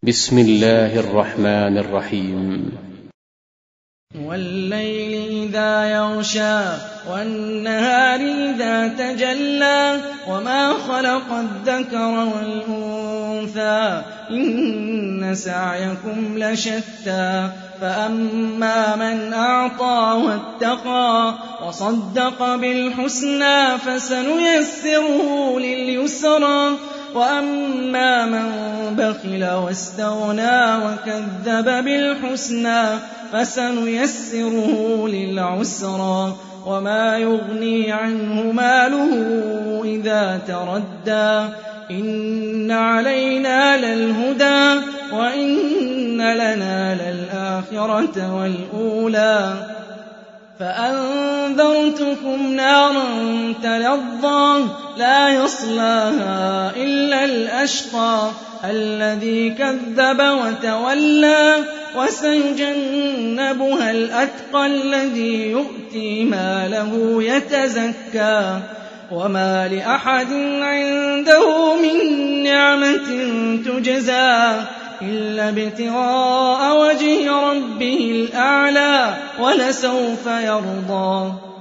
بسم الله الرحمن الرحيم. والليل إذا يغشى والنهار إذا تجلى وما خلق الذكر والأنثى إن سعيكم لشتى فأما من أعطى واتقى وصدق بالحسنى فسنيسره لليسرى وأما من بخل واستغنى وكذب بالحسنى فسنيسره للعسرى وما يغني عنه ماله إذا تردى إن علينا للهدى وإن لنا للآخرة والأولى فأنذرتكم نارا تلظى لا يصلاها إلا الأشقى الذي كذب وتولى وسيجنبها الأتقى الذي يؤتي ماله يتزكى وما لأحد عنده من نعمة تجزى إلا ابتغاء وجه ربه الأعلى ولسوف يرضى